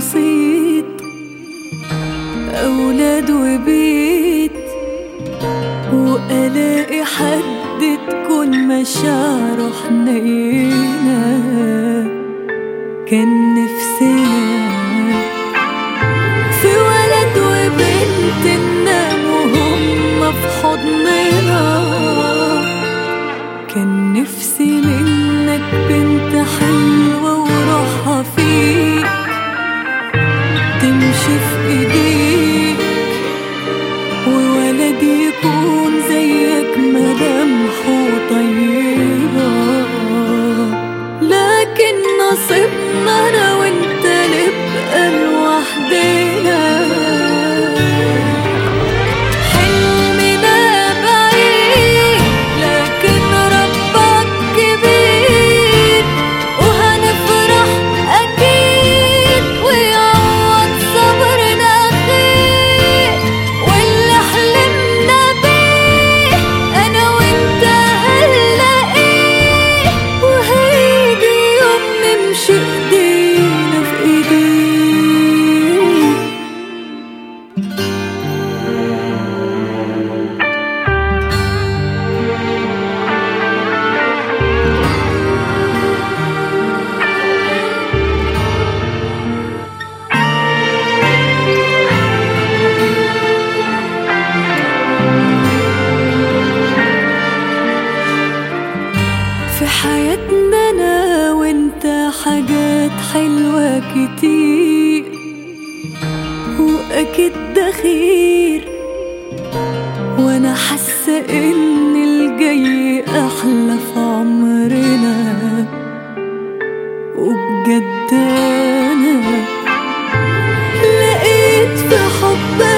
بسيط، أولاد وبيت، وألاقي حد تكون مشاعره حنينة. كان نفسنا في ولد وبنت ننام وهم في حضننا. كان نفسي منك بنت حلوة وروحها فيك، تمشي في ايديك، وولد يكون زيك ملامحه طيبة. لكن نصيبنا انا وانت نبقى لوحدنا. في حياتنا أنا وإنت حاجات حلوة كتير، وأكيد ده خير، وأنا حاسة إن الجاي أحلى في عمرنا. وبجد أنا لقيت في حبك